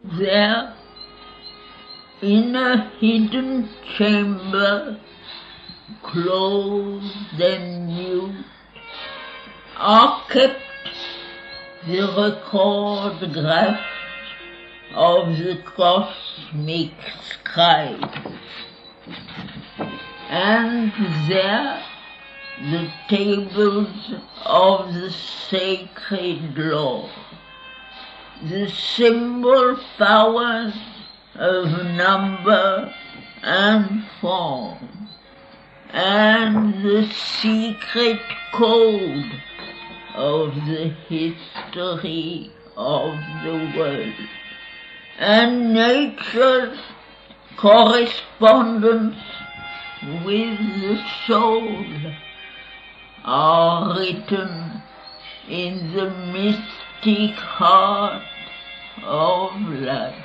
There, in a hidden chamber, closed and mute, are kept the record graphs of the cosmic sky. And there, the tables of the sacred law, the symbol powers of number and form, and the secret code of the history of the world, and nature's correspondence with the soul are written in the mystic heart of life.